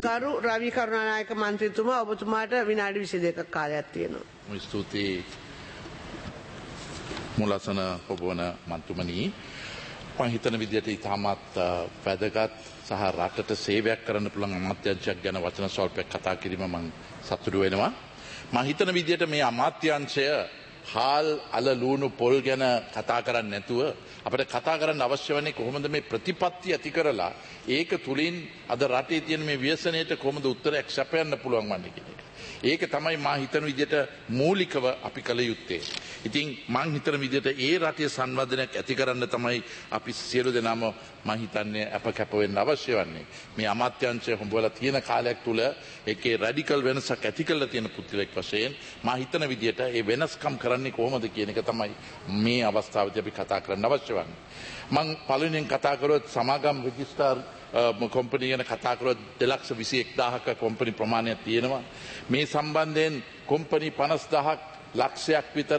ගරු රවි කරුණානායක මන්ත්‍රීතුමා ඔබතුමාට විනාඩි 22ක කාලයක් තියෙනවා. ස්තුතියි මුලසන ඔබවන මන්තුමනී. මම හිතන විදිහට ඉතාමත් වැදගත් සහ රටට සේවයක් කරන්න පුළුවන් අමාත්‍යාංශයක් ගැන වචන ස්වල්පයක් කතා කිරීම මම සතුටු වෙනවා. මම හිතන විදිහට මේ අමාත්‍යාංශය හාල් අල ලුණු පොල් ගැන කතා කරන්නේ නැතුව අපිට කතා කරන්න අවශ්‍ය වන්නේ කොහොමද මේ ප්‍රතිපත්ති ඇති කරලා ඒක තුලින් අද රටේ තියෙන මේ ව්‍යසනයට කොහොමද උත්තරයක් සැපයන්න පුළුවන් වන්නේ කියන එක. ඒක තමයි මා හිතන විදිහට මූලිකව අපි කළ යුත්තේ. ඉතින් මං හිතන විදිහට ඒ රටේ සංවර්ධනයක් ඇති කරන්න තමයි අපි සියලු දෙනාම මම හිතන්නේ අප කැප වෙන්න අවශ්‍ය වන්නේ. මේ අමාත්‍යාංශය හොඹවලා තියෙන කාලයක් තුල ඒකේ රැඩිකල් වෙනසක් ඇති කරලා තියෙන පුද්ගලෙක් වශයෙන් මම හිතන විදිහට ඒ වෙනස්කම් කරන්නේ කොහොමද කියන එක තමයි මේ අවස්ථාවේදී අපි කතා කරන්න අවශ්‍ය වන්නේ. මං පළවෙනියෙන් කතා කරොත් සමාගම් රෙජිස්ටර් කොම්පනි ගැන කතා කරොත් 2,21,000ක කොම්පනි ප්‍රමාණයක් තියෙනවා. මේ සම්බන්ධයෙන් කොම්පනි 50,000ක් ලක්ෂයක් විතර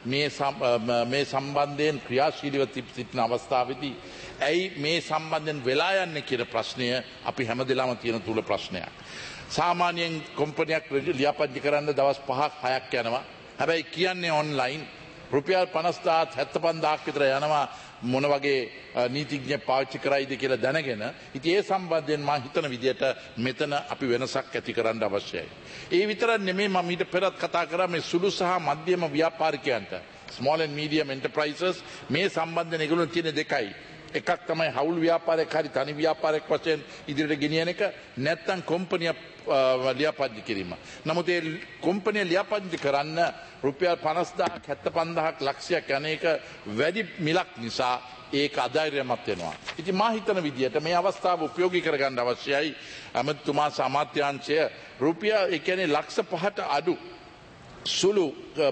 මේ සම්බන්ධයෙන් ක්‍රියාශීලීව සිටින අවස්ථාවේදී ඇයි මේ සම්බන්ධයෙන් වෙලා යන්නේ කියන ප්‍රශ්නය අපි හැමදෙලාම තියෙන තුල ප්‍රශ්නයක්. සාමාන්‍යයෙන් කොම්පනියක් ලියාපදිංචි කරන්න දවස් 5ක් 6ක් යනවා. හැබැයි කියන්නේ ඔන්ලයින් රුපියල් 50,000 75,000ක් විතර යනවා මොන වගේ නීතිඥ පාවිච්චි කරයිද කියලා දැනගෙන ඉතින් ඒ සම්බන්ධයෙන් මම හිතන විදිහට මෙතන අපි වෙනසක් ඇති කරන්න අවශ්‍යයි. ඒ විතරක් නෙමෙයි මම ඊට පෙරත් කතා කරා මේ සුළු සහ මධ්‍යම ව්‍යාපාරිකයන්ට small and medium enterprises මේ සම්බන්ධයෙන් ඒගොල්ලෝ තියෙන දෙකයි. එකක් තමයි හවුල් ව්‍යාපාරයක් හරි තනි ව්‍යාපාරයක් වශයෙන් ඉදිරියට ගෙනියන එක නැත්නම් කොම්පනියක් ලියාපදිංචි කිරීම. නමුත් ඒ කොම්පනිය ලියාපදිංචි කරන්න රුපියල් 50,000ක් 75,000ක් ලක්ෂයක් යන එක වැඩි මිලක් නිසා ඒක අධෛර්යමත් වෙනවා. ඉතින් මා හිතන විදිහට මේ අවස්ථාව උපයෝගී කරගන්න අවශ්‍යයි. අමාත්‍යතුමා සමාත්‍යාංශය රුපියල් ඒ කියන්නේ ලක්ෂ 5ට අඩු සුළු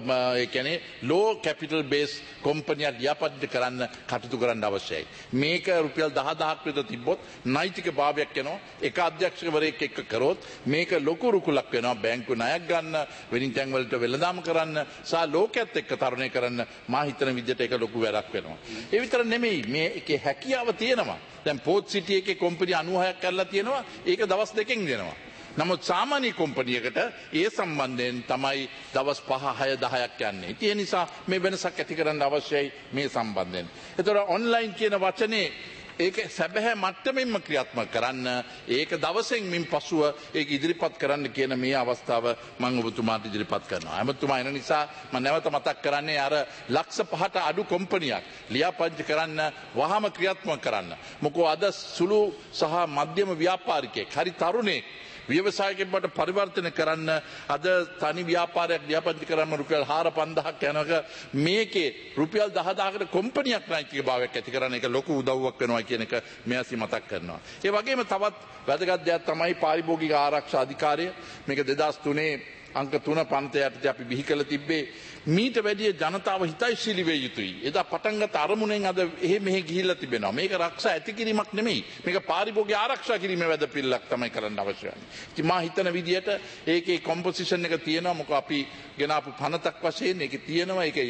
ඒ කියන්නේ ලෝ කැපිටල් බේස් කොම්පනියක් ලියාපදිංචි කරන්න කටයුතු කරන්න අවශ්‍යයි. මේක රුපියල් 10,000ක් විතර තිබ්බොත් නෛතික භාවයක් එනවා. එක අධ්‍යක්ෂකවරයෙක් එක්ක කරොත් මේක ලොකු රුකුලක් වෙනවා. බැංකු ණයක් ගන්න, වෙනින් තැන් වලට වෙළඳාම් කරන්න සහ ලෝකයේත් එක්ක තරණය කරන්න මා හිතන විදිහට ඒක ලොකු වැඩක් වෙනවා. ඒ විතර නෙමෙයි මේකේ හැකියාව තියෙනවා. දැන් පෝට් සිටි එකේ කොම්පැනි 96ක් කරලා තියෙනවා. ඒක දවස් දෙකකින් දෙනවා. නමුත් සාමාන්‍ය කොම්පනියකට ඒ සම්බන්ධයෙන් තමයි දවස් 5 6 10ක් යන්නේ. ඒ නිසා මේ වෙනසක් ඇති කරන්න අවශ්‍යයි මේ සම්බන්ධයෙන්. ඒතර ඔන්ලයින් කියන වචනේ ඒක සැබෑ මට්ටමින්ම ක්‍රියාත්මක කරන්න ඒක දවසෙන් මින් පසුව ඒක ඉදිරිපත් කරන්න කියන මේ අවස්ථාව මම ඔබතුමාට ඉදිරිපත් කරනවා. එමතුමා එන නිසා මම නැවත මතක් කරන්නේ අර ලක්ෂ 5ට අඩු කොම්පනියක් ලියාපදිංචි කරන්න වහාම ක්‍රියාත්මක කරන්න. මොකෝ අද සුළු සහ මධ්‍යම ව්‍යාපාරිකයෙක් හරි තරුණයෙක් ව්‍යවසායකයෙක් බවට පරිවර්තන කරන්න අද තනි ව්‍යාපාරයක් ලියාපදිංචි කරන්න රුපියල් 4,000ක් යනක මේකේ රුපියල් 10,000කට කොම්පනියක් නෛතික භාවයක් ඇති කරන එක ලොකු උදව්වක් වෙනවා කියන එක මෙයාසි මතක් කරනවා. ඒ වගේම තවත් වැදගත් දෙයක් තමයි පාරිභෝගික ආරක්ෂා අධිකාරිය. මේක 2003 අංක 3 පන්ති යටතේ අපි බිහි කළ තිබ්බේ මීට වැඩිය ජනතාව හිතයිශීලී වේ යුතුයි. එදා පටන්ගත් අරමුණෙන් අද එහෙ මෙහෙ ගිහිල්ලා තිබෙනවා. මේක රක්ෂා ඇති කිරීමක් නෙමෙයි. මේක පාරිභෝගික ආරක්ෂා කිරීමේ වැඩපිළිවෙලක් තමයි කරන්න අවශ්‍ය වෙන්නේ. ඉතින් මා හිතන විදිහට ඒකේ කොම්පොසිෂන් එක තියෙනවා. මොකද අපි ගෙනාපු පනතක් වශයෙන් ඒකේ තියෙනවා. ඒක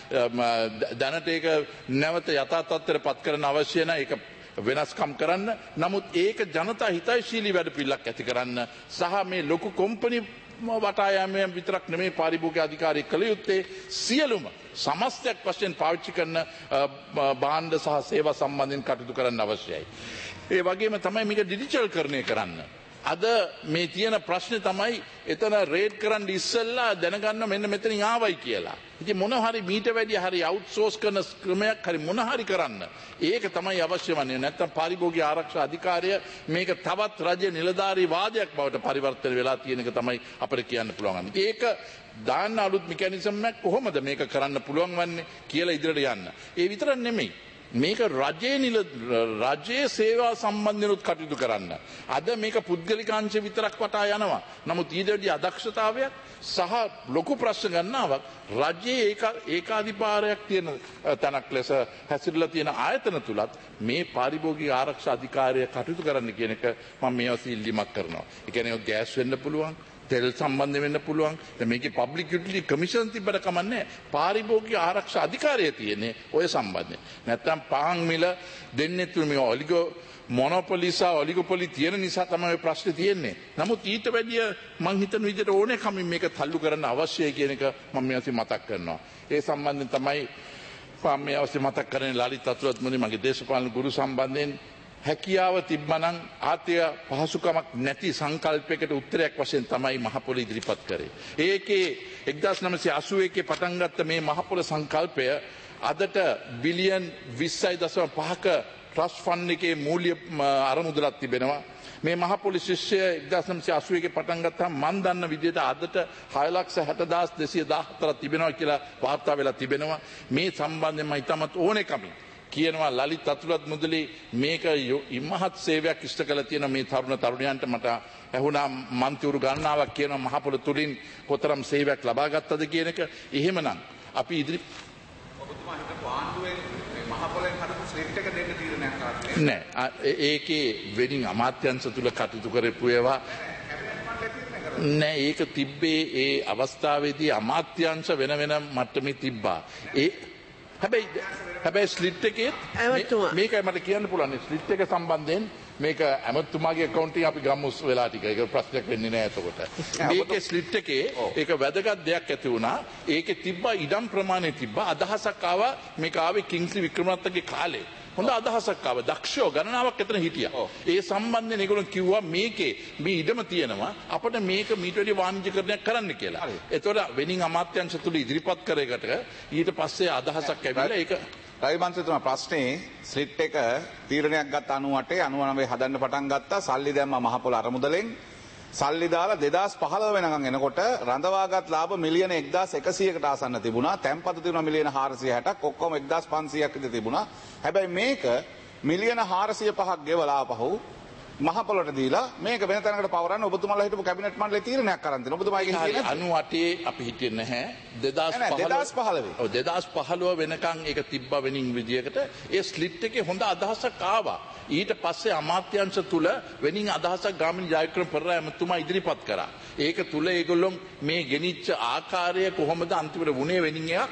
දැනට ඒක නැවත යථා තත්ත්වයට පත් කරන්න අවශ්‍ය නැහැ. ඒක වෙනස්කම් කරන්න. නමුත් ඒක ජනතා හිතයිශීලී වැඩපිළිවෙලක් ඇති කරන්න සහ මේ ලොකු කොම්පැනි වටා යාමෙන් විතරක් නෙමෙයි පාරිභෝගික අධිකාරිය කළ යුත්තේ සියලුම සමස්තයක් වශයෙන් පාවිච්චි කරන භාණ්ඩ සහ සේවා සම්බන්ධයෙන් කටයුතු කරන්න අවශ්‍යයි. ඒ වගේම තමයි මේක ඩිජිටල්කරණය කරන්න. අද මේ තියෙන ප්‍රශ්නේ තමයි එතන රේඩ් කරන්න ඉස්සෙල්ලා දැනගන්න මෙන්න මෙතනින් ආවයි කියලා. ඉතින් මොන හරි මීට වැඩිය හරි අවුට්සෝස් කරන ක්‍රමයක් හරි මොන හරි කරන්න. ඒක තමයි අවශ්‍ය වන්නේ. නැත්තම් පාරිභෝගික ආරක්ෂා අධිකාරිය මේක තවත් රජ්‍ය නිලධාරී වාදයක් බවට පරිවර්තන වෙලා තියෙන එක තමයි අපිට කියන්න පුළුවන්. ඒක දාන්න අලුත් මෙකැනිසම් එකක් කොහොමද මේක කරන්න පුළුවන් වන්නේ කියලා ඉදිරියට යන්න. ඒ විතරක් නෙමෙයි. මේක රජයේ සේවා සම්බන්ධනොත් කටයුතු කරන්න. අද මේක පුද්ගලිකාංශ විතරක් වටා යනවා. නමුත් ඊට වැඩි අදක්ෂතාවයක් සහ ලොකු ප්‍රශ්න ගණනාවක් රජයේ ඒකාධිකාරයක් තියෙන තැනක් ලෙස හැසිරලා තියෙන ආයතන තුලත් මේ පාරිභෝගික ආරක්ෂා අධිකාරිය කටයුතු කරන්න කියන එක මම මේ අවස්ථාවේ ඉල්ලීමක් කරනවා. ඒ කියන්නේ ගෑස් වෙන්න පුළුවන්, තෙල් සම්බන්ධ වෙන්න පුළුවන්. දැන් මේකේ පබ්ලික් යුටිලිටි කමිෂන් තිබ්බට කමන්නේ පාරිභෝගික ආරක්ෂා අධිකාරිය තියෙන්නේ ඔය සම්බන්ධයෙන්. නැත්තම් පාන් මිල දෙන්නේ තුන මේ ඔලිගෝ මොනොපොලිසා ඔලිගොපොලි තියෙන නිසා තමයි ප්‍රශ්නේ තියෙන්නේ. නමුත් ඊට වැඩිය මං හිතන විදිහට ඕනේ කමින් මේක තල්ලු කරන්න අවශ්‍යයි කියන එක මම මේ අවස්ථාවේ මතක් කරනවා. ඒ සම්බන්ධයෙන් තමයි මම මේ අවස්ථාවේ මතක් කරන්නේ ලලිත් අතුලත් මුනි මගේ දේශපාලන ගුරු සම්බන්ධයෙන් හැකියාව තිබ්බනම් ආර්ථික පහසුකමක් නැති සංකල්පයකට උත්තරයක් වශයෙන් තමයි මහපොළ ඉදිරිපත් කරේ. ඒකේ 1981 පටන් ගත්ත මේ මහපොළ සංකල්පය අදට බිලියන් 20.5ක ට්‍රස්ට් ෆන්ඩ් එකේ මූල්‍ය අරමුදලක් තිබෙනවා. මේ මහපොළ ශිෂ්‍ය 1981 පටන් ගත්තාම මන් දන්න විදිහට අදට 6,60,214ක් තිබෙනවා කියලා වාර්තා වෙලා තිබෙනවා. මේ සම්බන්ධයෙන් මම ඉතාමත් ඕනෙකමින් කියනවා ලලිත් අතුලත් මුදලි මේක ඉමහත් සේවයක් ඉෂ්ට කළ තියෙන මේ තරුණ තරුණයන්ට මට ඇහුණා මන්තිවරු ගණනාවක් කියනවා මහපොළ තුලින් කොතරම් සේවයක් ලබා ගත්තද කියන එක. එහෙමනම් අපි ඉදිරි ඔබතුමා හිතපු ආණ්ඩුවෙන් මේ මහපොළෙන් හදපු ස්ලිප් එක දෙන්න තීරණයක් කරන්නේ නෑ. ඒකේ වෙනින් අමාත්‍යංශ තුල කටයුතු කරපු ඒවා නෑ. ඒක තිබ්බේ ඒ අවස්ථාවේදී අමාත්‍යංශ වෙන වෙන මට්ටමේ තිබ්බා. හැබැයි ස්ලිට් එකේ මේකයි මට කියන්න පුළුවන් ස්ලිට් එක සම්බන්ධයෙන් මේක ඇමතුමාගේ account අපි ගම්මුස් වෙලා ටික ඒක ප්‍රශ්නයක් වෙන්නේ නැහැ එතකොට. මේකේ ස්ලිට් එකේ ඒක වැදගත් දෙයක් ඇති වුණා. ඒකේ තිබ්බා ඉඩම් ප්‍රමාණය තිබ්බා අදහසක් ආවා මේක ආවේ කිංස්ලි වික්‍රමරත්නගේ කාලේ. හොඳ අදහසක් ආවා. දක්ෂෝ ගණනාවක් එතන හිටියා. ඒ සම්බන්ධයෙන් ඒගොල්ලෝ කිව්වා මේකේ මේ ඉඩම තියෙනවා අපිට මේක මීට වැඩි වාණිජ්‍යකරණයක් කරන්න කියලා. ඒතකොට වෙනින් අමාත්‍යංශ තුල ඉදිරිපත් කරේකට ඊට පස්සේ අදහසක් ඇවිල්ලා ඒක රවිමන්ත්‍රීතුමා ප්‍රශ්නේ ස්ලිට් එක තීරණයක් ගත්ත 98 99 හදන්න පටන් ගත්තා. සල්ලි දැම්මා මහපොළ අරමුදලෙන්. සල්ලි දාලා 2015 වෙනකන් එනකොට රඳවාගත් ලාභ මිලියන 1100කට ආසන්න තිබුණා. තැන්පතු තිබුණා මිලියන 460ක්. ඔක්කොම 1500ක් විතර තිබුණා. හැබැයි මේක මිලියන 405ක් ගෙවලා ආපහු මහපොළට දීලා මේක වෙන තැනකට පවරන්න ඔබතුමාලා හිටපු කැබිනට් මණ්ඩලයේ තීරණයක් කරන් දෙනවා. ඔබතුමා ඒක හිතියේ නැද්ද? 98 අපි හිටියේ නැහැ. 2015 ඔව් 2015 වෙනකන් ඒක තිබ්බා වෙනින් විදියකට ඒ ස්ලිට් එකේ හොඳ අදහසක් ආවා. ඊට පස්සේ අමාත්‍යංශ තුල වෙනින් අදහසක් ගාමිණී ජයවික්‍රම පෙරේරා එතුමා ඉදිරිපත් කරා. ඒක තුල ඒගොල්ලෝ මේ ගෙනිච්ච ආකාරය කොහොමද අන්තිමට වුණේ වෙනින් එකක්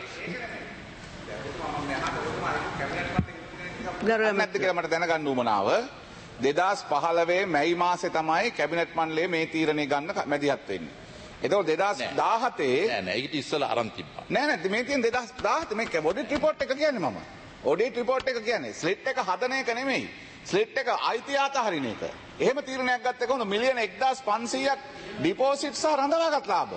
නැද්ද කියලා මට දැනගන්න උවමනාව. 2015 මැයි මාසේ තමයි කැබිනට් මණ්ඩලයේ මේ තීරණය ගන්න මැදිහත් වෙන්නේ. එතකොට 2017 නෑ ඊට ඉස්සෙල්ලා අරන් තිබ්බා. නෑ මේ තියෙන 2017 මේක ඔඩිට් රිපෝට් එක කියන්නේ මම. ඔඩිට් රිපෝට් එක කියන්නේ ස්ලිට් එක හදන එක නෙමෙයි. ස්ලිට් එක අයිති අතහරින එක. එහෙම තීරණයක් ගත්ත එක හොඳ මිලියන 1500ක් ඩිපොසිට් සහ රඳවාගත් ලාභ.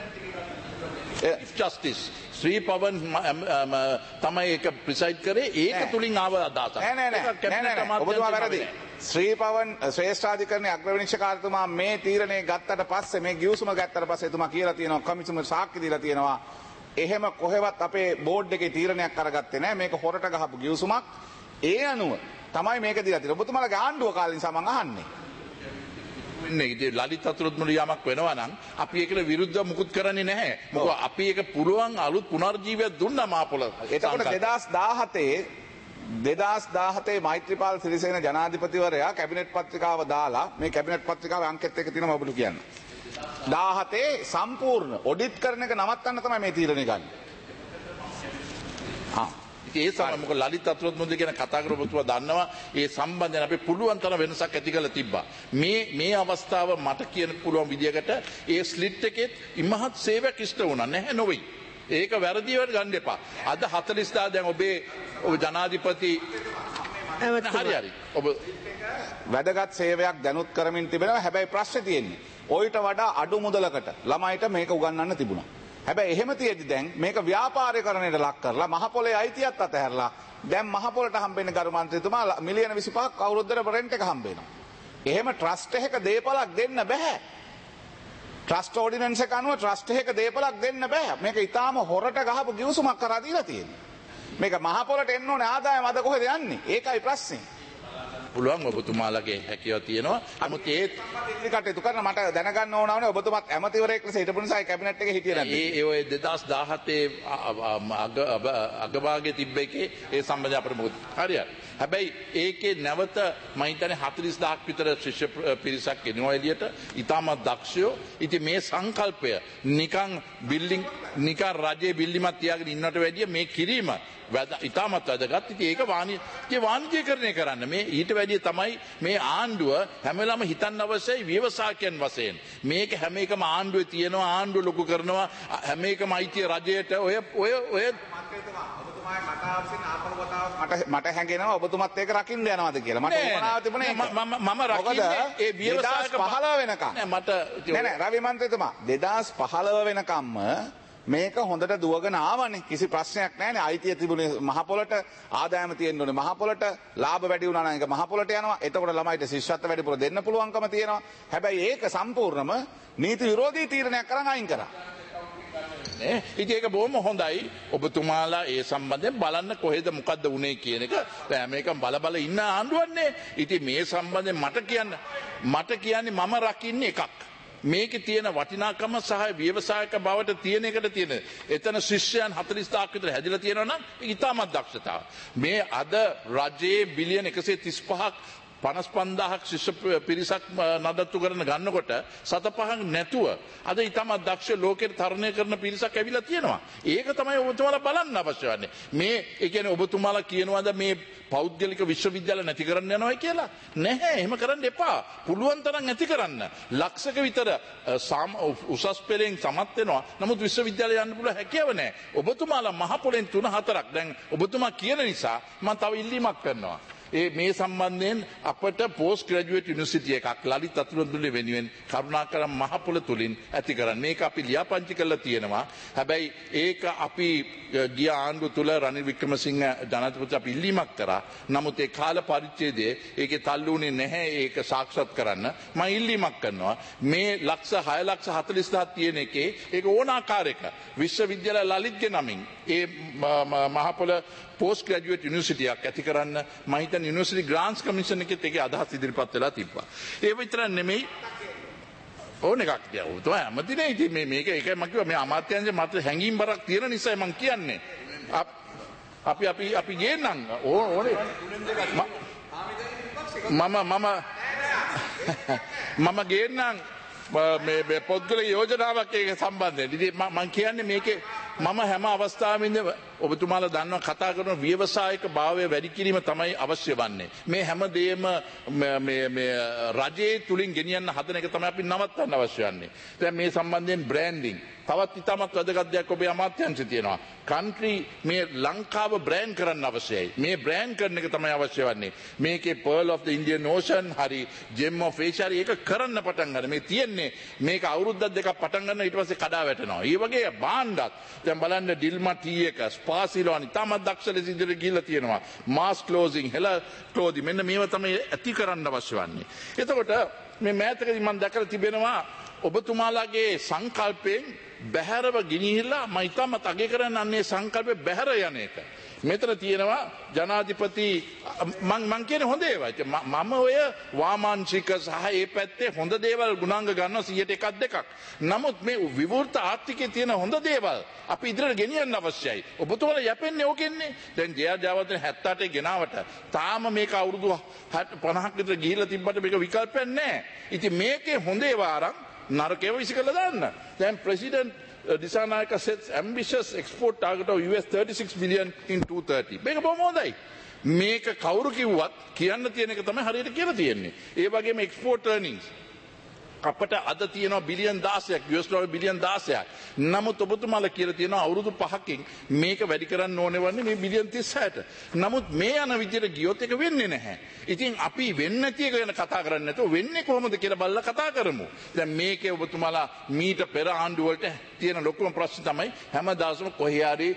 ජස්ටිස් ශ්‍රී පවන් තමයි ඒක ප්‍රිසයිඩ් කරේ ඒක තුලින් ආව අදහසක්. නෑ ඔබතුමා වැරදි. ශ්‍රී පවන් ශ්‍රේෂ්ඨාධිකරණයේ අග්‍රවිනිශ්චයකාරතුමා මේ තීරණය ගත්තට පස්සේ මේ ගිවිසුම ගත්තට පස්සේ එතුමා කියලා තියෙනවා කමිසුම සාක්ෂි දීලා තියෙනවා. එහෙම කොහෙවත් අපේ බෝඩ් එකේ තීරණයක් කරගත්තේ නෑ. මේක හොරට ගහපු ගිවිසුමක්. ඒ අනුව තමයි මේක දීලා තියෙන්නේ. ඔබතුමාලගේ ආණ්ඩුව කාලේ නිසා මම අහන්නේ. ලලිත් අතුලත් මුල යමක් වෙනවා නම් අපි ඒකට විරුද්ධව මුකුත් කරන්නේ නැහැ. මොකද අපි ඒක පුරවන් අලුත් පුනර්ජීවයක් දුන්නා මාපොළ. එතකොට 2017 මෛත්‍රීපාල සිරිසේන ජනාධිපතිවරයා කැබිනට් පත්‍රිකාව දාලා මේ කැබිනට් පත්‍රිකාවේ අංකෙත් එක තියෙනවා ඔබට කියන්න. 17 සම්පූර්ණ ඔඩිට් කරන එක නවත්තන්න තමයි මේ තීරණය ගන්න. ඒ සමග මොකද ලලිත් අතුලත් මුද්ද කියන කතා කරපු ඔබතුමා දන්නවා ඒ සම්බන්ධයෙන් අපි පුළුවන් තරම් වෙනසක් ඇති කරලා තිබ්බා. මේ අවස්ථාව මට කියන්න පුළුවන් විදියකට ඒ ස්ලිට් එකේ ඉමහත් සේවයක් ඉෂ්ට වුණා නැහැ නොවේ. ඒක වැරදිවට ගන්න එපා. අද 40000 දැන් ඔබ ජනාධිපති හරි ඔබ වැදගත් සේවයක් දැනුත් කරමින් තිබෙනවා. හැබැයි ප්‍රශ්නේ තියෙන්නේ ඔයිට වඩා අඩු මුදලකට ළමයිට මේක උගන්වන්න තිබුණා. හැබැයි එහෙම තියෙද්දි දැන් මේක ව්‍යාපාරීකරණයට ලක් කරලා මහපොළේ අයිතියත් අතහැරලා දැන් මහපොළට හම්බෙන්නේ ගරු මන්ත්‍රීතුමා මිලියන 25ක් අවුරුද්දට රෙන්ට් එක හම්බ වෙනවා. එහෙම ට්‍රස්ට් එකක දේපලක් දෙන්න බෑ. ට්‍රස්ට් ඕඩිනන්ස් එක අනුව ට්‍රස්ට් එකක දේපලක් දෙන්න බෑ. මේක ඊටාම හොරට ගහපු ගිවිසුමක් කරා දීලා තියෙන්නේ. මේක මහපොළට එන්න ඕනේ ආදායම අද කොහෙද යන්නේ? ඒකයි ප්‍රශ්නේ. පුළුවන් ඔබතුමාලගේ හැකියාව තියෙනවා. නමුත් ඒ කටයුතු කරන මට දැනගන්න ඕන වුණේ ඔබතුමාත් ඇමතිවරයෙක් ලෙස හිටපු නිසා කැබිනට් එකේ හිටියේ නැද්ද? ඒ ඔය 2017 අගභාගයේ තිබ්බ එකේ ඒ සම්බන්ධ අපිට මොකද? හරියට. හැබැයි ඒකේ නැවත මම හිතන්නේ 40000ක් විතර ශිෂ්‍ය පිරිසක් එනවා එළියට. ඊටමත් දක්ෂයෝ. ඉතින් මේ සංකල්පය නිකන් බිල්ඩින් නිකන් රජයේ බිල්ඩිමක් තියාගෙන ඉන්නට වැඩිය මේ කිරීම ඉතාමත් වැදගත්. ඉතින් ඒක වාණිජ්‍යකරණය කරන්න මේ ඊට වැඩිය තමයි මේ ආණ්ඩුව හැම වෙලාවම හිතන්න අවශ්‍යයි ව්‍යවසායකයන් වශයෙන්. මේක හැම එකම ආණ්ඩුවේ තියෙනවා, ආණ්ඩුව ලොකු කරනවා, හැම එකම අයිතිය රජයට ඔය මට හැඟෙනවා ඔබතුමත් ඒක රකින්න යනවාද කියලා. මට උපනාව තිබුණේ ඒක. මම රකින්නේ ඒ ව්‍යවසායක 2015 වෙනකම්. නෑ රවි මන්ත්‍රීතුමා 2015 වෙනකම්ම මේක හොඳට දුවගෙන ආවනේ. කිසි ප්‍රශ්නයක් නැහැනේ. අයිතිය තිබුණේ මහ පොළට, ආදායම තියෙන්න ඕනේ මහ පොළට, ලාභ වැඩි වුණා නම් ඒක මහ පොළට යනවා. එතකොට ළමයිට ශිෂ්‍යත්ව වැඩිපුර දෙන්න පුළුවන්කම තියෙනවා. හැබැයි ඒක සම්පූර්ණම නීති විරෝධී තීරණයක් කරන් අයින් කරා. ඉතින් ඒක බොහොම හොඳයි. ඔබතුමාලා ඒ සම්බන්ධයෙන් බලන්න කොහෙද මොකද්ද වුනේ කියන එක. දැන් මේක බල ඉන්න ආණ්ඩුවන්නේ. ඉතින් මේ සම්බන්ධයෙන් මට කියන්නේ මම රකින්නේ එකක්. මේකේ තියෙන වටිනාකම සහ ව්‍යවසායක බවට තියෙන එකට තියෙන එතන ශිෂ්‍යයන් 40000ක් විතර හැදිලා තියෙනවා නම් ඉතාමත් දක්ෂතාව. මේ අද රජයේ බිලියන 135ක් 55000ක් ශිෂ්‍ය පිරිසක් නඩත්තු කරන ගන්නකොට 7-5ක් නැතුව අද ඉතාමත් දක්ෂ ලෝකෙට තරණය කරන පිරිසක් ඇවිල්ලා තියෙනවා. ඒක තමයි ඔබතුමාලා බලන්න අවශ්‍ය වන්නේ. මේ ඒ කියන්නේ ඔබතුමාලා කියනවාද මේ පෞද්ගලික විශ්වවිද්‍යාල නැති කරන්න යනවා කියලා? නැහැ, එහෙම කරන්න එපා. පුළුවන් තරම් නැති කරන්න. ලක්ෂක විතර උසස් පෙළෙන් සමත් වෙනවා. නමුත් විශ්වවිද්‍යාලය යන්න පුළුවන් හැකියාව නැහැ. ඔබතුමාලා මහ පොළෙන් 3-4ක් දැන් ඔබතුමා කියන නිසා මම තව ඉල්ලීමක් කරනවා. මේ සම්බන්ධයෙන් අපට පෝස්ට් ග්‍රැජුවේට් යුනිවර්සිටි එකක් ලලිත් අතුරුදුල්ලේ වෙනුවෙන් කරුණාකරන් මහ පොළ තුලින් ඇති කරන්න. මේක අපි ලියාපදිංචි කරලා තියෙනවා. හැබැයි ඒක අපි ගිය ආණ්ඩුව තුල රනිල් වික්‍රමසිංහ ජනාධිපති අපි ඉල්ලීමක් කරා. නමුත් ඒ කාල පරිච්ඡේදයේ ඒකේ තල්ලුුනේ නැහැ ඒක සාක්ෂාත් කරන්න. මම ඉල්ලීමක් කරනවා. මේ ලක්ෂ 6,40,000 තියෙන එකේ ඒක ඕනාකාරයක විශ්වවිද්‍යාල ලලිත්ගේ නමින් ඒ මහ පොළ පෝස්ට් ග්‍රැජුවේට් යුනිවර්සිටි එකක් ඇති කරන්න මම හිතන්නේ යුනිවර්සිටි ග්‍රාන්ට්ස් කමිෂන් එකෙත් ඒකේ අදහස් ඉදිරිපත් වෙලා තිබ්බා. ඒ විතර නෙමෙයි ඕන එකක් කියවුවා. තමයි අමතිනේ ඉතින් මේක ඒකයි මම කිව්වා මේ අමාත්‍යංශ මත හැංගීම් බරක් තියෙන නිසා මම කියන්නේ. අපි ගේන්නම් ඕනේ. මම ගේන්නම් මේ පොත්ගල යෝජනාවක් ඒක සම්බන්ධයෙන්. ඉතින් මම කියන්නේ මේකේ මම හැම අවස්ථාවෙම ඔබතුමාලා දන්නවා කතා කරන ව්‍යවසායික භාවය වැඩි කිරීම තමයි අවශ්‍ය වන්නේ. මේ හැම දෙයක්ම මේ රජයේ තුලින් ගෙනියන්න හදන එක තමයි අපි නවත්තන්න අවශ්‍ය වන්නේ. දැන් මේ සම්බන්ධයෙන් බ්‍රෑන්ඩින් තවත් ඉතාමත් වැදගත් දෙයක් ඔබේ අමාත්‍යාංශය තියෙනවා. කන්ට්‍රි මේ ලංකාව බ්‍රෑන්ඩ් කරන්න අවශ්‍යයි. මේ බ්‍රෑන්ඩ් කරන එක තමයි අවශ්‍ය වන්නේ. මේකේ Pearl of the Indian Ocean හරි Gem of Asia හරි ඒක කරන්න පටන් ගන්න. මේ තියෙන්නේ මේක අවුරුද්දක් දෙකක් පටන් ගන්න ඊට පස්සේ කඩා වැටෙනවා. ඒ වගේ බාණ්ඩත් දැන් බලන්න ඩිල්මා ටී එක ස්පාසිලෝනි ඉතාමත් දක්ෂ ලෙස ඉදිරියට ගිහිල්ලා තියෙනවා. මාස් ක්ලෝසින් හෙලා ක්ලෝදින් මෙන්න මේවා තමයි ඇති කරන්න අවශ්‍ය වන්නේ. එතකොට මේ මෑතකදී මම දැකලා තිබෙනවා ඔබතුමාලාගේ සංකල්පයෙන් බැහැරව ගෙනිහිලා මම ඉතාමත් අගය කරන්නේ අන්නේ සංකල්පේ බැහැර යන එක. මෙතන තියෙනවා ජනාධිපති මං කියන්නේ හොඳ ඒවා. මම ඔය වාමාංශික සහ ඒ පැත්තේ හොඳ දේවල් ගුණාංග ගන්නවා 100%ක් 2ක්. නමුත් මේ විවෘත ආර්ථිකයේ තියෙන හොඳ දේවල් අපි ඉදිරියට ගෙනියන්න අවශ්‍යයි. ඔබතුමාලා යැපෙන්නේ ඕකෙන්නේ. දැන් ජයජාවතන 78 ගෙනාවට තාම මේක අවුරුදු 50ක් විතර ගිහිල්ලා තිබ්බට මේක විකල්පයක් නැහැ. ඉතින් මේකේ හොඳ ඒවා අරන් නරකේව විසිකලා දාන්න. දැන් president Dissanayaka sets ambitious export target of US 36 billion in 2030. මේක බොහොම හොඳයි. මේක කවුරු කිව්වත් කියන්න තියෙන එක තමයි හරියට කියලා තියෙන්නේ. ඒ වගේම export earnings අපට අද තියෙනවා බිලියන් 16ක් US ඩොලර් බිලියන් 16ක්. නමුත් ඔබතුමාලා කියලා තියෙනවා අවුරුදු 5කින් මේක වැඩි කරන්න ඕනේ වන්නේ මේ බිලියන් 36ට. නමුත් මේ යන විදිහට ගියොත් ඒක වෙන්නේ නැහැ. ඉතින් අපි වෙන්නේ නැති එක ගැන කතා කරන්නේ නැතුව වෙන්නේ කොහොමද කියලා බලලා කතා කරමු. දැන් මේකේ ඔබතුමාලා මීට පෙර ආණ්ඩු වලට තියෙන ලොකුම ප්‍රශ්න තමයි හැමදාසම කොහේ හරි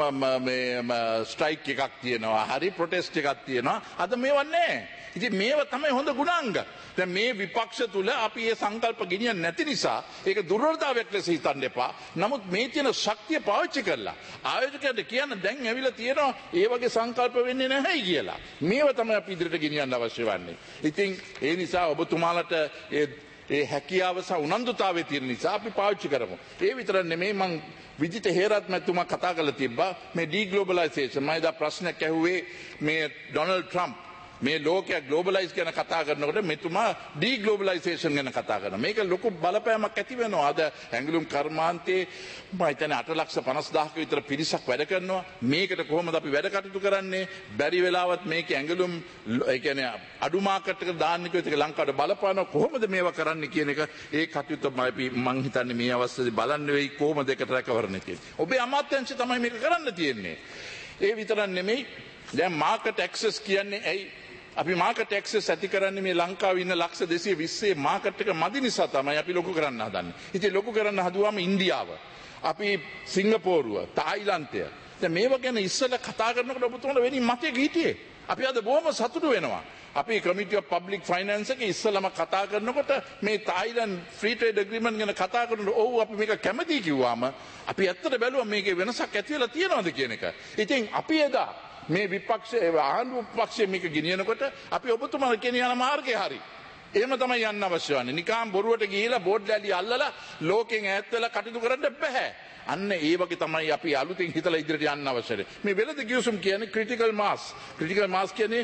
මේ ස්ට්‍රයික් එකක් තියෙනවා. හරි ප්‍රොටෙස්ට් එකක් තියෙනවා. අද මේව නැහැ. ඉතින් මේව තමයි හොඳ ගුණාංග. දැන් මේ විපක්ෂ තුල අපි මේ සංකල්ප ගෙනියන්නේ නැති නිසා ඒක දුර්වලතාවයක් ලෙස හිතන්න එපා. නමුත් මේ තියෙන ශක්තිය පාවිච්චි කරලා ආයෝජකයන්ට කියන්න දැන් ඇවිල්ලා තියෙනවා ඒ වගේ සංකල්ප වෙන්නේ නැහැයි කියලා. මේව තමයි අපි ඉදිරියට ගෙනියන්න අවශ්‍ය වන්නේ. ඉතින් ඒ නිසා ඔබතුමාලට ඒ හැකියාව සහ උනන්දුතාවය තියෙන නිසා අපි පාවිච්චි කරමු. ඒ විතර නෙමෙයි මං විජිත හේරත් මැතිතුමා කතා කරලා තිබ්බා මේ ඩීග්ලෝබලයිසේෂන්. මම එදා ප්‍රශ්නයක් ඇහුවේ මේ ඩොනල්ඩ් ට්‍රම්ප් මේ ලෝකය ග්ලෝබලයිස් ගැන කතා කරනකොට මෙතුමා ඩීග්ලෝබලයිසේෂන් ගැන කතා කරනවා. මේක ලොකු බලපෑමක් ඇති වෙනවා. අද ඇඟලුම් කර්මාන්තයේ මම හිතන්නේ 8,50,000ක විතර පිරිසක් වැඩ කරනවා. මේකට කොහොමද අපි වැඩ කටයුතු කරන්නේ? බැරි වෙලාවත් මේක ඇඟලුම් ඒ කියන්නේ අඩු මාකට් එකට දාන්න කිව්වොත් ඒක ලංකාවට බලපානවා. කොහොමද මේවා කරන්න කියන එක ඒ කටයුත්ත මම හිතන්නේ මේ අවස්ථාවේ බලන්න වෙයි කොහොමද ඒකට රැකවරණය කියන්නේ. ඔබේ අමාත්‍යාංශය තමයි මේක කරන්න තියෙන්නේ. ඒ විතරක් නෙමෙයි දැන් මාකට් ඇක්සස් කියන්නේ ඇයි අපි මාකට් ඇක්සස් ඇති කරන්නේ මේ ලංකාවේ ඉන්න ලක්ෂ 220 මාකට් එක මදි නිසා තමයි අපි ලොකු කරන්න හදන්නේ. ඉතින් ලොකු කරන්න හදුවාම ඉන්දියාව, අපි සිංගප්පූරුව, තායිලන්තය. දැන් මේවා ගැන ඉස්සෙල්ලා කතා කරනකොට ඔබතුමාලා වෙනින් මතක හිටියේ. අපි අද බොහොම සතුටු වෙනවා. අපි කමිටි ඔෆ් පබ්ලික් ෆයිනෑන්ස් එකේ ඉස්සෙල්ලාම කතා කරනකොට මේ තායිලන්ත ෆ්‍රී ට්‍රේඩ් ඇග්‍රීමන්ට් ගැන කතා කරනකොට ඔව් අපි මේක කැමතියි කිව්වාම අපි ඇත්තට බැලුවා මේකේ වෙනසක් ඇති වෙලා තියෙනවද කියන එක. ඉතින් අපි එදා මේ විපක්ෂයේ ආණ්ඩුව පක්ෂයේ මේක ගෙනියනකොට අපි ඔබතුමාලා කියන යන මාර්ගය හරි. එහෙම තමයි යන්න අවශ්‍ය වන්නේ. නිකම් බොරුවට ගිහිලා බෝඩ් ලැලි අල්ලලා ලෝකෙන් ඈත් වෙලා කටයුතු කරන්න බෑ. අන්න ඒ වගේ තමයි අපි අලුතින් හිතලා ඉදිරියට යන්න අවශ්‍යයි. මේ වෙළඳ ගිවිසුම් කියන්නේ ක්‍රිටිකල් මාස්. ක්‍රිටිකල් මාස් කියන්නේ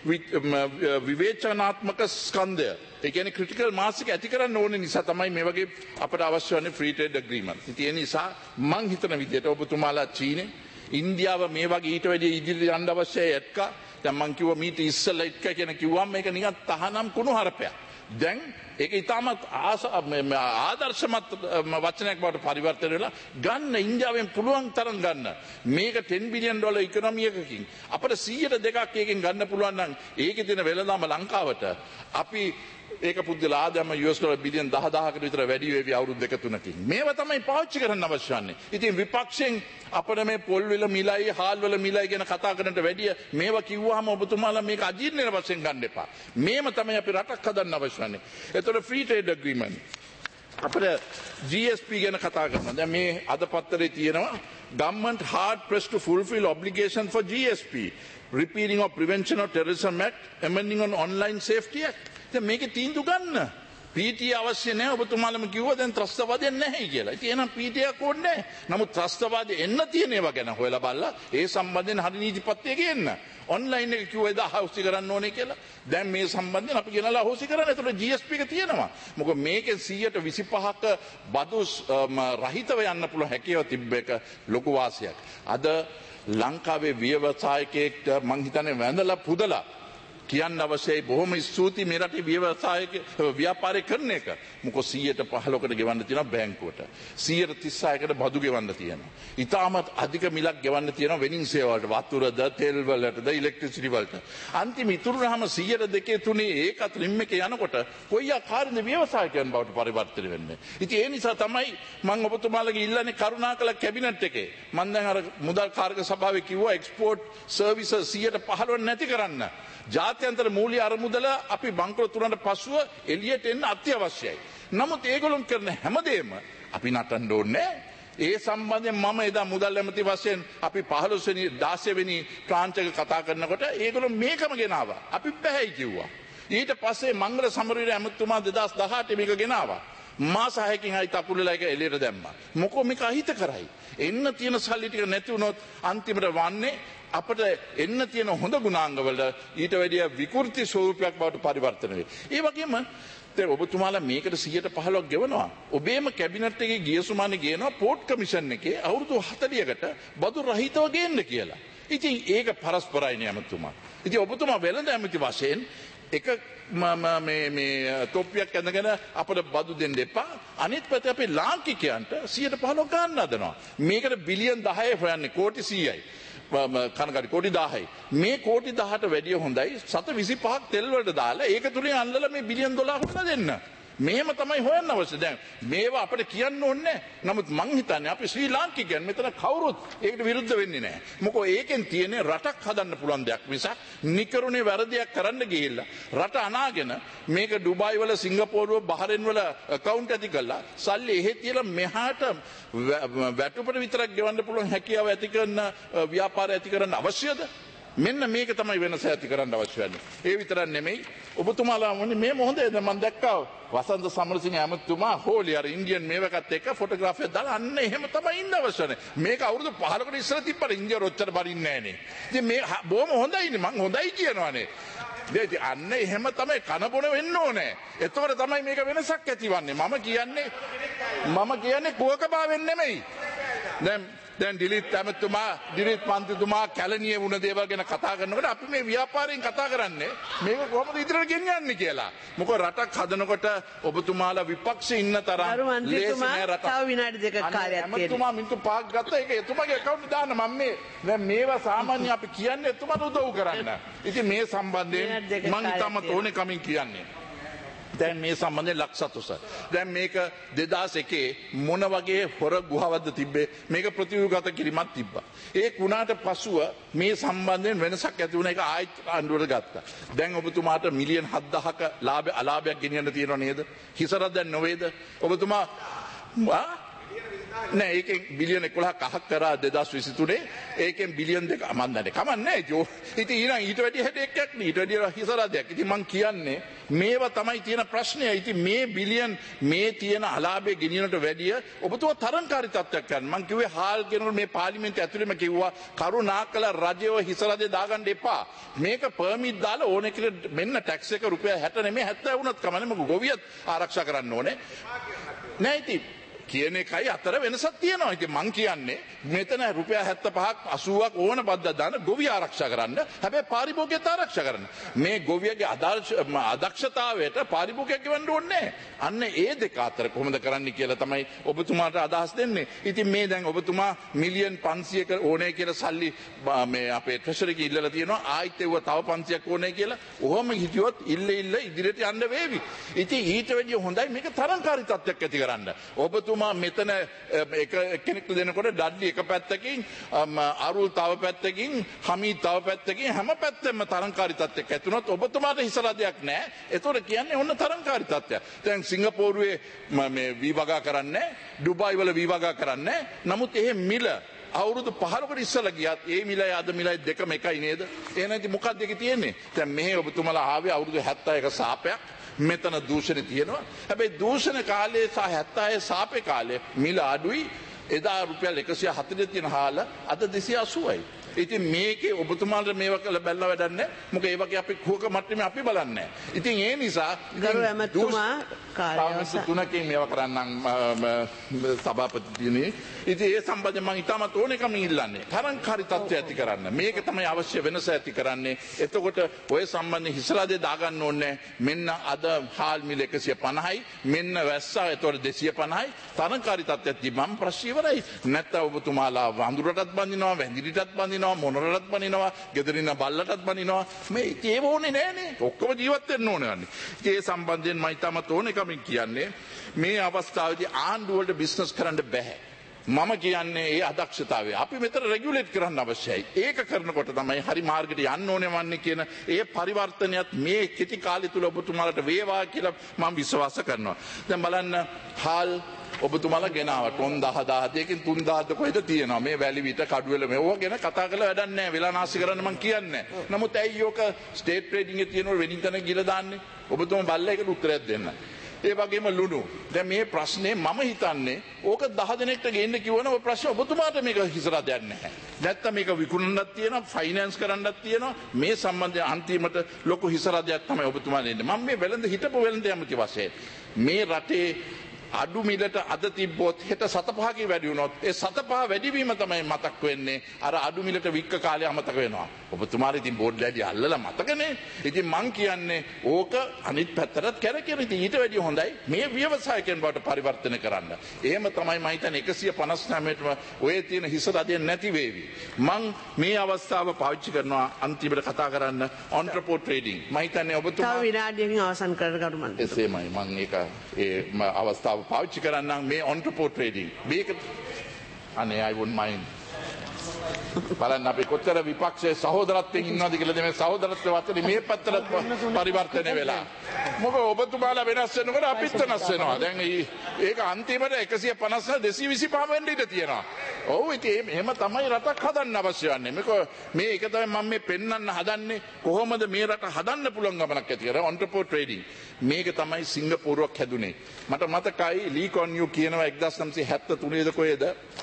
විවේචනාත්මක ස්කන්ධය. ඒ කියන්නේ ක්‍රිටිකල් මාස් එක ඇති කරන්න ඕනේ නිසා තමයි මේ වගේ අපට අවශ්‍ය වන්නේ ෆ්‍රී ට්‍රේඩ් ඇග්‍රීමන්ට්. ඉතින් ඒ නිසා මං හිතන විදිහට ඔබතුමාලා චීනේ ඉන්දියාව මේ වගේ ඊට වැඩි ඉදිරියට යන්න අවශ්‍යයි එක්ක. දැන් මං කිව්වා මීට ඉස්සෙල්ලා එක්ක කියන කිව්වම මේක නිකන් තහනම් කුණු හරපයක්. දැන් ඒක ඉතාමත් ආදර්ශමත් වචනයක් බවට පරිවර්තන වෙලා ගන්න ඉන්දියාවෙන් පුළුවන් තරම් ගන්න. මේක $10 බිලියන් ඉකොනොමි එකකින් අපිට 100% එකකින් ගන්න පුළුවන් නම් ඒකේ තියෙන වෙළඳාම ලංකාවට අපි ඒක පුද්ගල ආදායම $10 බිලියන් 10,000කට විතර වැඩි වෙවි අවුරුදු 2-3කින්. මේවා තමයි පාවිච්චි කරන්න අවශ්‍ය වන්නේ. ඉතින් විපක්ෂයෙන් අපිට මේ පොල් වල මිලයි, හාල් වල මිලයි ගැන කතා කරන්නට වැඩිය මේවා කිව්වහම ඔබතුමාලා මේක අජීර්ණය වශයෙන් ගන්න එපා. මේව තමයි අපි රටක් හදන්න අවශ්‍ය වන්නේ. ඒතකොට ෆ්‍රී ට්‍රේඩ් ඇග්‍රීමන්ට් අපිට GSP ගැන කතා කරනවා. දැන් මේ අද පත්තරේ තියෙනවා government hard pressed to fulfill obligation for GSP, repealing of prevention of terrorism act, amending on online safety act. දැන් මේකේ තීන්දුව ගන්න. පීටිය අවශ්‍ය නැහැ. ඔබතුමාලම කිව්වා දැන් ත්‍රස්තවාදයක් නැහැ කියලා. ඉතින් එහෙනම් පීටියක් ඕනේ නැහැ. නමුත් ත්‍රස්තවාදය එන්න තියෙන ඒවා ගැන හොයලා බලලා ඒ සම්බන්ධයෙන් හරි නීතිපත්‍ය ගේන්න. ඔන්ලයින් එක කිව්වා එදා අහෝසි කරන්න ඕනේ කියලා. දැන් මේ සම්බන්ධයෙන් අපි ගෙනලා අහෝසි කරන්න. ඒතකොට GSP එක තියෙනවා. මොකද මේකෙන් 125ක බදු රහිතව යන්න පුළුවන් හැකියාව තිබ්බ එක ලොකු වාසියක්. අද ලංකාවේ ව්‍යවසායකයෙක්ට මං හිතන්නේ වැඳලා පුදලා කියන්න අවශ්‍යයි බොහොම ස්තුතියි මේ රටේ ව්‍යාපාරය කරන එක. මොකද 115කට ගෙවන්න තියෙනවා බැංකුවට. 136කට බදු ගෙවන්න තියෙනවා. ඉතාමත් අධික මිලක් ගෙවන්න තියෙනවා වෙනින් සේවාවලට, වතුරද, තෙල් වලටද, ඉලෙක්ට්‍රිසිටි වලට. අන්තිම ඉතුරුනහම 102-3 ඒකත් රිම් එකේ යනකොට කොයි ආකාරයෙන්ද ව්‍යවසායකයන් බවට පරිවර්තනය වෙන්නේ. ඉතින් ඒ නිසා තමයි මම ඔබතුමාලගේ ඉල්ලන්නේ කරුණාකර කැබිනට් එකේ මම දැන් අර මුදල් කාර්ය සභාවේ කිව්වා එක්ස්පෝර්ට් සර්විසස් 115 නැති කරන්න. ජාත්‍යන්තර මූල්‍ය අරමුදල අපි බංකොලොත් වුණාට පසුව එළියට එන්න අත්‍යවශ්‍යයි. නමුත් ඒගොල්ලොන් කරන හැමදේම අපි නටන්න ඕනේ. ඒ සම්බන්ධයෙන් මම එදා මුදල් ඇමති වශයෙන් අපි 15 වෙනි 16 වෙනි ප්‍රාන්ත එක කතා කරනකොට ඒගොල්ලෝ මේකම ගෙනාවා. අපි බෑයි කිව්වා. ඊට පස්සේ මංගල සමරවීර ඇමතුමා 2018 මේක ගෙනාවා. මාස 6කින් ආයි තකුලලා එක එළියට දැම්මා. මොකෝ මේක අහිත කරයි. එන්න තියෙන සල්ලි ටික නැති වුණොත් අන්තිමට වන්නේ අපට එන්න තියෙන හොඳ ගුණාංගවල ඊට වැඩිය විකෘති ස්වරූපයක් බවට පරිවර්තන වෙයි. ඒ වගේම දැන් ඔබතුමාලා මේකට 115ක් ගෙවනවා. ඔබේම කැබිනට් එකේ ගිය සුමානේ ගේනවා පෝට් කමිෂන් එකේ අවුරුදු 40කට බදු රහිතව ගේන්න කියලා. ඉතින් ඒක පරස්පරයි නේ ඇමතුමා. ඉතින් ඔබතුමා වෙළඳ ඇමති වශයෙන් එක මේ තොප්පියක් ඇඳගෙන අපිට බදු දෙන්න එපා. අනිත් පැත්තේ අපේ ලාංකිකයන්ට 115ක් ගන්න හදනවා. මේකට බිලියන් 10 හොයන්නේ කෝටි 100යි. කනගාටු කෝටි 10යි. මේ කෝටි 10ට වැඩිය හොඳයි 725ක් තෙල් වලට දාලා ඒක තුලින් අල්ලලා මේ බිලියන් 12 හොයලා දෙන්න. මේම තමයි හොයන්න අවශ්‍ය. දැන් මේවා අපිට කියන්න ඕනේ. නමුත් මං හිතන්නේ අපි ශ්‍රී ලාංකිකයන් මෙතන කවුරුත් ඒකට විරුද්ධ වෙන්නේ නැහැ. මොකෝ ඒකෙන් තියෙන්නේ රටක් හදන්න පුළුවන් දෙයක් මිසක් නිකරුණේ වැරදියක් කරන්න ගිහිල්ලා රට අනාගෙන මේක ඩුබායි වල සිංගප්පූරුව බහරෙන් වල account ඇති කරලා සල්ලි එහෙ තියලා මෙහාට වැටුපට විතරක් ගෙවන්න පුළුවන් හැකියාව ඇති කරන ව්‍යාපාරය ඇති කරන්න අවශ්‍යද? මෙන්න මේක තමයි වෙනස ඇති කරන්න අවශ්‍ය වෙන්නේ. ඒ විතරක් නෙමෙයි ඔබතුමාලා මොන්නේ මේ මොහොතේ මම දැක්කා වසන්ත සමරසිංහ ඇමතුමා හෝලි අර ඉන්දියන් මේවකත් එක්ක ෆොටෝග්‍රාෆ් එකක් දාලා අන්න එහෙම තමයි ඉන්න අවශ්‍යනේ. මේක අවුරුදු 15කට ඉස්සර තිබ්බට ඉන්දියාව රොච්චර බරින්නේ නැහනේ. ඉතින් මේ බොහොම හොඳයිනේ මං හොඳයි කියනවානේ. දෙති අන්න එහෙම තමයි කන බොන වෙන්න ඕනේ. එතකොට තමයි මේක වෙනසක් ඇතිවන්නේ. මම කියන්නේ කුවකභාවයෙන් නෙමෙයි. දැන් ඩිලිට් ඇමතුමා ඩිලිට් මන්ත්‍රීතුමා කැලණියේ වුණ දේවල් ගැන කතා කරනකොට අපි මේ ව්‍යාපාරයෙන් කතා කරන්නේ මේක කොහොමද ඉදිරියට ගෙනියන්නේ කියලා. මොකද රටක් හදනකොට ඔබතුමාලා විපක්ෂේ ඉන්න තරම් ලේසි නෑ රටක්. තව විනාඩි දෙකක් කාලයක් තියෙනවා. ඇමතුමා මිනිත්තු 5ක් ගත්තා. ඒක එතුමාගේ account දාන්න මම දැන් මේවා සාමාන්‍ය අපි කියන්නේ එතුමාට උදව් කරන්න. ඉතින් මේ සම්බන්ධයෙන් මම ඉතාමත් ඕනේ කමින් කියන්නේ. දැන් මේ සම්බන්ධයෙන් ලක්සතුස. දැන් මේක 2001 මොන වගේ හොර ගුහාවක්ද තිබ්බේ? මේක ප්‍රතිව්‍යුහගත කිරීමක් තිබ්බා. ඒ කුණාට පසුව මේ සම්බන්ධයෙන් වෙනසක් ඇති වුණ එක ආයෙත් ආණ්ඩුවට ගත්තා. දැන් ඔබතුමාට මිලියන් 7000ක අලාභයක් ගෙනියන්න තියෙනව නේද? හිසරක් දැන් නොවේද? ඔබතුමා නෑ ඒකෙන් බිලියන 11ක් අහක් කරා 2023 ඒකෙන් බිලියන් 2 මන් දන්නේ කමන්නේ ජෝ ඉතින් ඊට වැඩි හැඩයක් නේ ඊට වැඩි හිසරදයක් ඉතින් මං කියන්නේ මේවා තමයි තියෙන ප්‍රශ්නය ඉතින් මේ බිලියන් මේ තියෙන අලාභයේ ගෙනියනට වැඩිය ඔබතුමා තරංකාරී තත්ත්වයක් ගන්න මං කිව්වේ හාල් කෙනෙකුට මේ පාර්ලිමේන්තුව ඇතුළේම කිව්වා කරුණාකර රජයව හිසරදේ දාගන්න එපා මේක පර්මිට් දාලා ඕනේ කියලා මෙන්න ටැක්ස් එක රුපියල් 60 නෙමෙයි 70 වුණත් කමන්නේ මොකද ගොවියත් ආරක්ෂා කරන්න ඕනේ නෑ ඉතින් කියන එකයි අතර වෙනසක් තියෙනවා. ඉතින් මං කියන්නේ මෙතන රුපියල් 75ක් 80ක් ඕන බද්දක් දාන ගොවිය ආරක්ෂා කරන්න. හැබැයි පාරිභෝගිකයත් ආරක්ෂා කරන්න. මේ ගොවියගේ අදක්ෂතාවයට පාරිභෝගිකයෙක් ගෙවන්න ඕනේ නැහැ. අන්න ඒ දෙක අතර කොහොමද කරන්න කියලා තමයි ඔබතුමාට අදහස් දෙන්නේ. ඉතින් මේ දැන් ඔබතුමා මිලියන් 500ක ඕනේ කියලා සල්ලි මේ අපේ ට්‍රෙෂරි එකේ ඉල්ලලා තියෙනවා. ආයිත් ඒව තව 500ක් ඕනේ කියලා. ඔහොම හිටියොත් ඉල්ල ඉදිරියට යන්න වේවි. ඉතින් ඊට වැඩිය හොඳයි මේක තරංකාරී තත්ත්වයක් ඇති කරන්න. ඔබතුමා මෙතන කෙනෙක්ට දෙනකොට ඩඩ්ලි එක පැත්තකින් අරුල් තව පැත්තකින් හමීද් තව පැත්තකින් හැම පැත්තෙම තරංකාරී තත්ත්වයක් ඇති වුණොත් ඔබතුමාට හිසරදයක් නැහැ. ඒතකොට කියන්නේ ඔන්න තරංකාරී තත්ත්වයක්. දැන් සිංගප්පූරුවේ මේ වීවගා කරන්නේ ඩුබායි වල වීවගා කරන්නේ නමුත් එහෙ මිල අවුරුදු 15කට ඉස්සලා ගියත් ඒ මිලයි අද මිලයි දෙකම එකයි නේද? එහෙනම් ඉතින් මොකක්ද ඒකේ තියෙන්නේ? දැන් මෙහෙ ඔබතුමාලා ආවේ අවුරුදු 71ක සාපයක් මෙතන දූෂණ තියෙනවා. හැබැයි දූෂණ කාලයේ සහ 76 සාපේ කාලේ මිල අඩුයි. එදා රුපියල් 140 තියෙන හාල අද 280යි. ඉතින් මේකේ ඔබතුමාට මේවා කළ බැලලා වැඩක් නැහැ. මොකද ඒ වගේ අපි කුහක මට්ටමේ අපි බලන්නේ නැහැ. ඉතින් ඒ නිසා ගරු ඇමතුමා කාර්යවස තුනකින් මේවා කරන්නම් සභාපතිතුමනි. ඉතින් ඒ සම්බන්ධයෙන් මම ඉතාමත් ඕනෙකම ඉල්ලන්නේ. තරංකාරී තත්ත්වය ඇති කරන්න. මේක තමයි අවශ්‍ය වෙනස ඇති කරන්නේ. එතකොට ඔය සම්බන්ධයෙන් හිසලාදේ දාගන්න ඕනේ. මෙන්න අද හාල් මිල 150යි. මෙන්න වැස්සා එතකොට 250යි. තරංකාරී තත්ත්වයක් තිබ්බම ප්‍රශ්න ඉවරයි. නැත්නම් ඔබතුමාලා වඳුරටත් බඳිනවා, වැඳිරිටත් බඳිනවා, මොනරටත් බඳිනවා, ගෙදරින් බල්ලටත් බඳිනවා. මේ ඒව ඕනේ නෑනේ. ඔක්කොම ජීවත් වෙන්න ඕනේ වන්නේ. ඒ සම්බන්ධයෙන් මම ඉතාමත් ඕනෙකමින් කියන්නේ මේ අවස්ථාවේදී ආණ්ඩුවලට බිස්නස් කරන්න බෑ. මම කියන්නේ ඒ අදක්ෂතාවය. අපි මෙතන රෙගියුලේට් කරන්න අවශ්‍යයි. ඒක කරනකොට තමයි හරි මාර්ගයට යන්න ඕනේ වන්නේ කියන ඒ පරිවර්තනයත් මේ කෙටි කාලය තුල ඔබතුමාලට වේවා කියලා මම විශ්වාස කරනවා. දැන් බලන්න හාල් ඔබතුමාලා ගෙනාවා ටොන් 10000කින් 3000ද කොහෙද තියෙනවා මේ වැලි විට කඩුවෙල මෙවුව ගැන කතා කරලා වැඩක් නැහැ වෙලා නාස්ති කරන්න මම කියන්නේ නමුත් ඇයි යෝක ස්ටේට් ට්‍රේඩින් එකේ තියෙන වෙනින් තැන ගිහලා දාන්නේ ඔබතුමා බල්ලා ඒකට උත්තරයක් දෙන්න ඒ වගේම ලුණු දැන් මේ ප්‍රශ්නේ මම හිතන්නේ ඕක 10 දෙනෙක්ට ගේන්න කිව්වනම් ඔය ප්‍රශ්නේ ඔබතුමාට මේක හිසරා දෙයක් නැහැ නැත්තම් මේක විකුණන්නත් තියෙනවා ෆයිනෑන්ස් කරන්නත් තියෙනවා මේ සම්බන්ධයෙන් අන්තිමට ලොකු හිසරා දෙයක් තමයි ඔබතුමා දෙන්නේ මම මේ වෙළඳ හිටපු වෙළඳ යමුති වශයෙන් මේ රටේ අඩු මිලට අද තිබ්බොත් හෙට 7.5 වැඩි වුණොත් ඒ 7.5 වැඩිවීම තමයි මතක් වෙන්නේ අර අඩු මිලට වික්ක කාලේ අමතක වෙනවා. ඔබතුමාලා ඉතින් බෝඩ් ලෑලි අල්ලලා මතකනේ. ඉතින් මං කියන්නේ ඕක අනිත් පැත්තටත් කැරකෙන. ඉතින් ඊට වැඩිය හොඳයි මේ ව්‍යවසායකයන් බවට පරිවර්තන කරන්න. එහෙම තමයි මම හිතන්නේ 159ටම ඔය තියෙන හිස රදෙන් නැති වේවි. මං මේ අවස්ථාව පාවිච්චි කරනවා අන්තිමට කතා කරන්න entrepot trading. මම හිතන්නේ ඔබතුමා තව විනාඩියකින් අවසන් කරන්න කරු මන්ත්‍රීතුමා. එසේමයි මම ඒක ඒ අවස්ථාව පාවිච්චි කරන්නම් මේ entrepot trading. මේක අනේ I wouldn't mind. බලන්න අපි කොච්චර විපක්ෂයේ සහෝදරත්වයෙන් ඉන්නවද කියලා මේ සහෝදරත්ව වචනේ මේ පැත්තට පරිවර්තනය වෙලා. මොකද ඔබතුමාලා වෙනස් වෙනකොට අපිත් වෙනස් වෙනවා. දැන් ඒක අන්තිමට 150 225 වෙන්න ඉඩ තියෙනවා. ඔව් ඉතින් එහෙම තමයි රටක් හදන්න අවශ්‍ය වන්නේ. මේ එක තමයි මම මේ පෙන්වන්න හදන්නේ කොහොමද මේ රට හදන්න පුළුවන් ගමනක් ඇති කරලා entrepot trading. මේක තමයි සිංගප්පූරුවක් හැදුනේ. මට මතකයි ලී කොන් යූ කියනවා 1973 කොහෙද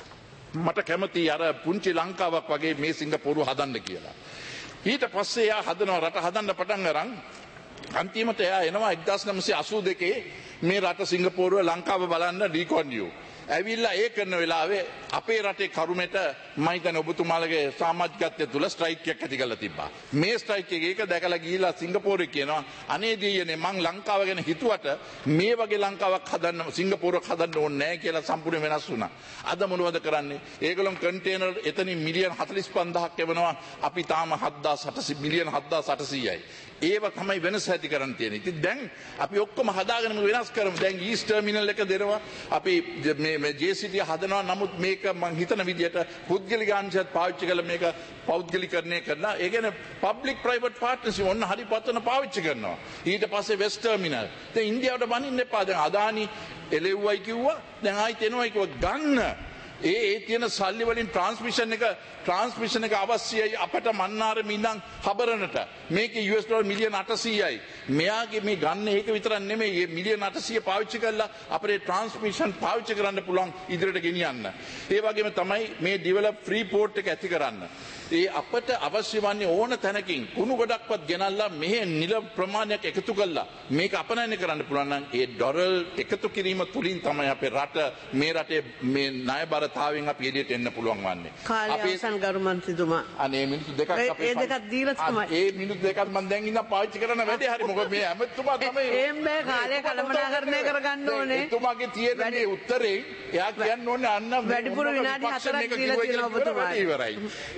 මට කැමති අර පුංචි ලංකාවක් වගේ මේ සිංගප්පූරුව හදන්න කියලා. ඊට පස්සේ එයා හදනවා රට හදන්න පටන් අරන් අන්තිමට එයා එනවා 1982 මේ රට සිංගප්පූරුව ලංකාව බලන්න ලී කොන් යූ. ඇවිල්ලා ඒ කරන වෙලාවේ අපේ රටේ කරුමෙට මම හිතන්නේ ඔබතුමාලගේ සමාජිකත්වය තුල ස්ට්‍රයික් එකක් ඇති කරලා තිබ්බා. මේ ස්ට්‍රයික් එක දැකලා ගිහිලා සිංගප්පූරුවේ කියනවා අනේ දෙයියනේ මං ලංකාව ගැන හිතුවට මේ වගේ ලංකාවක් හදන්න සිංගප්පූරුවක් හදන්න ඕනේ නැහැ කියලා සම්පූර්ණ වෙනස් වුණා. අද මොනවද කරන්නේ? ඒගොල්ලෝ කන්ටේනර් එතනින් මිලියන 45000ක් එවනවා. අපි තාම 7800 මිලියන 7800යි. ඒව තමයි වෙනස ඇති කරන්න තියෙන්නේ. ඉතින් දැන් අපි ඔක්කොම හදාගෙන වෙනස් කරමු. දැන් ඊස්ට් ටර්මිනල් එක දෙනවා. අපි මේ JCT හදනවා. නමුත් මේක මම හිතන විදිහට පුද්ගලික අංශයත් පාවිච්චි කරලා මේක පෞද්ගලිකරණය කරනවා. ඒ කියන්නේ public private partnership ඔන්න හරි පතන පාවිච්චි කරනවා. ඊට පස්සේ වෙස්ට් ටර්මිනල්. දැන් ඉන්දියාවට බනින්න එපා. දැන් අදානි එළෙව්වයි කිව්වා. දැන් ආයිත් එනවා කිව්වා ගන්න. ඒ තියෙන සල්ලි වලින් ට්‍රාන්ස්මිෂන් එක අවශ්‍යයි අපට මන්නාරෙම ඉඳන් හබරනට. මේකේ US ඩොලර් මිලියන 800යි. මෙයාගේ මේ ගන්න ඒක විතරක් නෙමෙයි. මේ මිලියන 800 පාවිච්චි කරලා අපේ ට්‍රාන්ස්මිෂන් පාවිච්චි කරන්න පුළුවන් ඉදිරියට ගෙනියන්න. ඒ වගේම තමයි මේ ඩෙවලොප් ෆ්‍රී පෝට් එක ඇති කරන්න. ඒ අපට අවශ්‍ය වන්නේ ඕන තැනකින් කුණු ගොඩක්වත් ගෙනල්ලා මෙහෙ නිල ප්‍රමාණයක් එකතු කළා මේක අපනයන කරන්න පුළුවන් නම් ඒ ඩොලර් එකතු කිරීම තුලින් තමයි අපේ රට මේ රටේ මේ ණයබරතාවෙන් අපි එළියට එන්න පුළුවන් වන්නේ. කාලය අවසන් ගරු මන්ත්‍රීතුමා. අනේ මිනිත්තු දෙකක් අපේ ඒ දෙකක් දීලා තමයි. ඒ මිනිත්තු දෙකක් මම දැන් ඉඳන් පාවිච්චි කරන වැඩේ හරි මොකද මේ හැමතුමා තමයි එහෙම බෑ කාලය කළමනාකරණය කරගන්න ඕනේ. එතුමාගේ තියෙන මේ උත්තරේ එයා කියන්න ඕනේ අන්න වැඩිපුර විනාඩි 4ක් දීලා තියෙනවා ඔබතුමාට. ඉවරයි.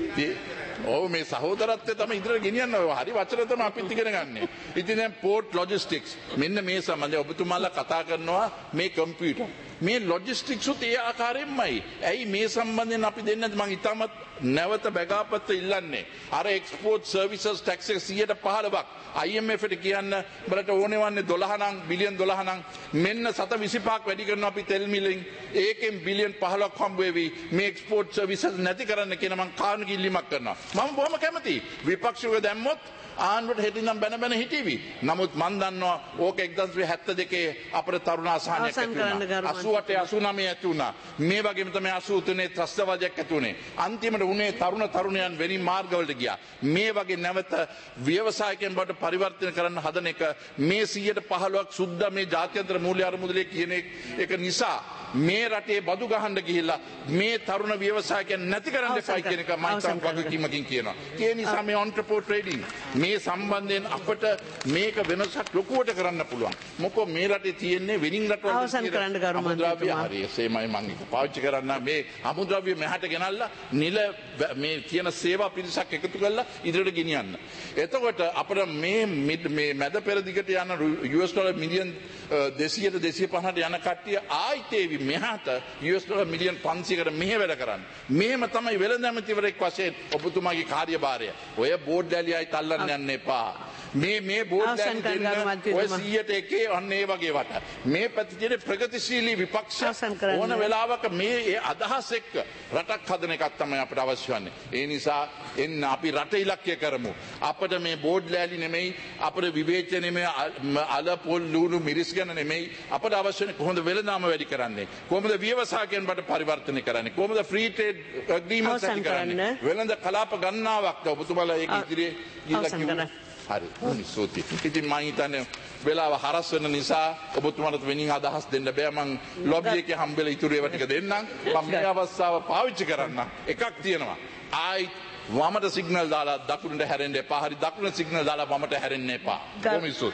ඔව් මේ සහෝදරත්වය තමයි ඉදිරියට ගෙනියන්න ඕන. හරි වචන තමයි අපිත් ඉගෙන ගන්න. ඉතින් දැන් පෝට් ලොජිස්ටික්ස් මෙන්න මේ සම්බන්ධව ඔබතුමාලා කතා කරනවා මේ කම්පියුටර්. මේ ලොජිස්ටික්ස් උත් ඒ ආකාරයෙන්මයි. ඇයි මේ සම්බන්ධයෙන් අපි දෙන්නේ මම ඉතාමත් නැවත බගාපත්ත ඉල්ලන්නේ. අර එක්ස්පෝර්ට් සර්විසස් ටැක්ස් එක 115ක් IMF එට කියන්න බලට ඕනේ වන්නේ 12 නම් බිලියන් 12 නම් මෙන්න 725ක් වැඩි කරනවා අපි තෙල් මිලෙන්. ඒකෙන් බිලියන් 15ක් හම්බ වෙවි. මේ එක්ස්පෝර්ට් සර්විසස් නැති කරන්න කියන මම කාරණා කිල්ලීමක් කරනවා. මම බොහොම කැමතියි. විපක්ෂයක දැම්මොත් ආණ්ඩුවට හෙටිනම් බැන හිටීවි. නමුත් මම දන්නවා ඕක 1972 අපේ තරුණ අසහනයක් ඇති වුණා. 88 89 ඇති වුණා. මේ වගේම තමයි 83 ත්‍රස්තවාදයක් ඇති වුණේ. අන්තිමට උනේ තරුණයන් වෙනින් මාර්ගවලට ගියා. මේ වගේ නැවත ව්‍යවසායකයන් බවට පරිවර්තන කරන්න හදන එක මේ 115ක් සුද්ධ මේ ජාත්‍යන්තර මූල්‍ය අරමුදලේ කියන එක නිසා මේ රටේ බදු ගහන්න ගිහිල්ලා මේ තරුණ ව්‍යවසායකයන් නැති කරන්න එපා කියන එක මම තම වගකීමකින් කියනවා. ඒ නිසා මේ entrepot trading මේ සම්බන්ධයෙන් අපට මේක වෙනසක් ලොකුවට කරන්න පුළුවන්. මොකද මේ රටේ තියෙන්නේ වෙනින් රටවල අවසන් කරන්න ගරු මන්ත්‍රීතුමා. හරි එසේමයි මම ඒක පාවිච්චි කරන්න මේ අමුද්‍රව්‍ය මෙහාට ගෙනල්ලා නිල මේ කියන සේවා පිරිසක් එකතු කරලා ඉදිරියට ගෙනියන්න. එතකොට අපිට මේ මැද පෙරදිගට යන US ඩොලර් මිලියන් 200ට 250ට යන කට්ටිය ආයිත් ඒවි මෙහාට US ඩොලර් මිලියන් 500කට මෙහෙ වැඩ කරන්න. මෙහෙම තමයි වෙළඳ ඇමතිවරයෙක් වශයෙන් ඔබතුමාගේ කාර්යභාරය. ඔය බෝඩ් දැලියයි තල්ලන්න යන්න එපා. මේ බෝඩ් දැලි දෙන්න ඔය 100ට එකේ අන්න ඒ වගේ වට. මේ පැත්තේ ප්‍රගතිශීලී විපක්ෂ ඕන වෙලාවක මේ අදහස් එක්ක රටක් හදන එකක් තමයි අපිට අවශ්‍ය වන්නේ. ඒ නිසා එන්න අපි රට ඉලක්කය කරමු. අපිට මේ බෝඩ් ලෑලි නෙමෙයි අපේ විවේචන නෙමෙයි අල පොල් ලුණු මිරිස් ගැන නෙමෙයි අපිට අවශ්‍ය වෙන්නේ කොහොමද වෙළඳාම වැඩි කරන්නේ? කොහොමද ව්‍යවසායකයන් බට පරිවර්තනය කරන්නේ? කොහොමද ෆ්‍රී ට්‍රේඩ් ඇග්‍රීමන්ට්ස් ඇති කරන්නේ? වෙළඳ කලාප ගණනාවක් ඔබතුමාලා ඒක ඉදිරියේ ගිහිල්ලා හරි. ස්තුතියි. ඉතින් මම හිතන්නේ වෙලාව හරස් වෙන නිසා ඔබතුමාට වෙනින් අදහස් දෙන්න බෑ. මම ලොබි එකේ හම්බෙලා ඉතුරු ඒවා ටික දෙන්නම්. මම මේ අවස්ථාව පාවිච්චි කරන්න. එකක් තියෙනවා. වමට සිග්නල් දාලා දකුණට හැරෙන්න එපා. හරි දකුණට සිග්නල් දාලා වමට හැරෙන්න එපා. කොහොම ස්තුතියි.